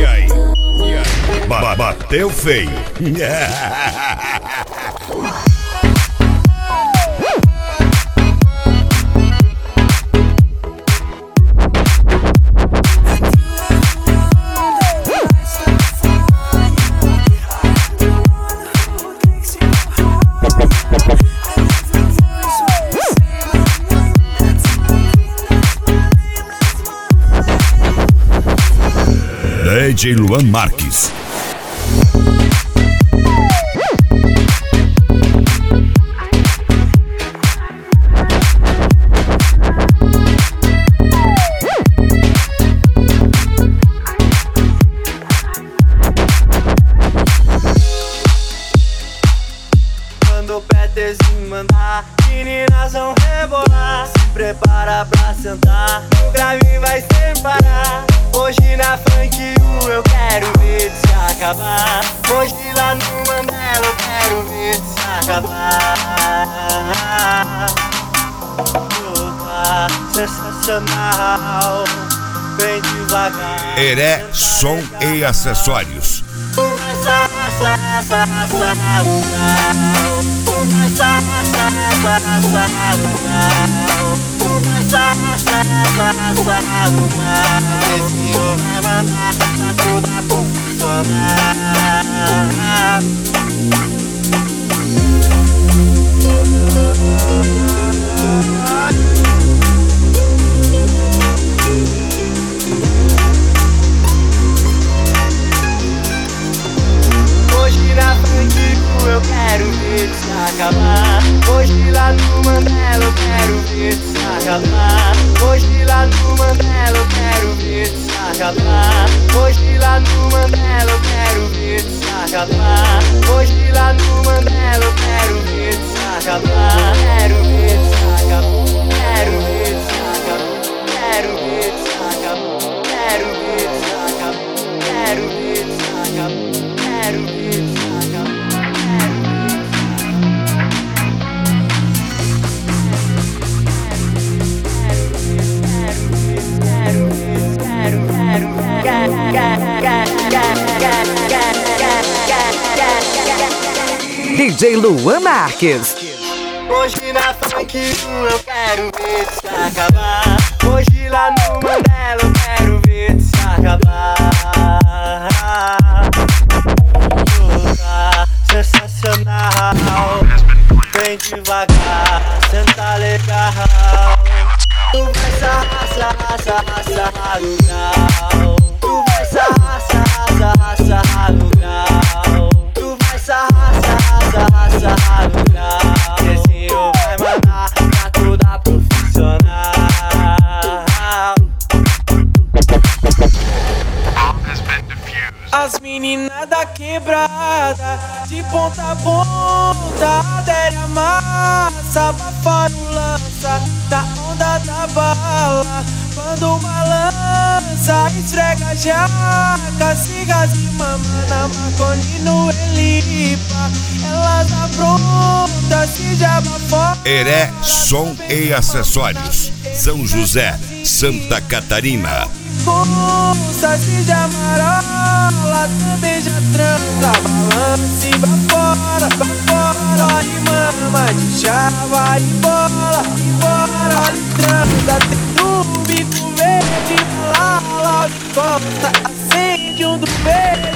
E aí? Bateu feio. DJ Luan Marques. Quando o Peterzinho mandar, meninas vão rebolar. Se prepara pra sentar, o grave vai sem parar. Hoje na Funk U eu quero ver se acabar. Hoje lá no Mandela eu quero ver se acabar. Opa, sensacional, bem devagar. Heré, som e acessórios. Hoje na Funk U eu quero ver se acabar. Hoje lá no Mandela eu quero ver se acabar. Hoje lá no Mandela eu quero ver se acabar. Hoje lá no Mandela eu quero ver se acabar. Hoje lá no Mandela eu quero ver se acabar. Quero ver se acabar. Quero ver se acabar. Quero ver se acabar. Quero ver se acabar. Quero ver se acabar. Quero ver se acabar. DJ Luan Marques. Hoje na Funk U eu quero ver se acabar. Hoje lá no Mandela eu quero ver se acabar. Opa, sensacional, bem devagar, senta legal. Tu vai sarrar, sarrar, sarrar, sarrar no grau. Tu vai sarrar, sarrar, sarrar, sarrar no grau. Tu vai sarrar, sarrar, sarrar, sarrar no grau. Esse eu vai mandar pra toda profissional. As meninas da quebrada, de ponta a ponta, adere a massa, abafando lança, da onda da bala. Quando balança, esfrega a jaca, siga de mama na Marconi no Elipa. Elas aprontam, se já abafam. Heré, som e acessórios. São José, Santa Catarina. Força, se já marola, também já transa. Balança e vai fora, vai fora. Vai mama de chá, vai embora, embora. Olha e transa, tem um bico verde, malala, de costa, acende um do verde.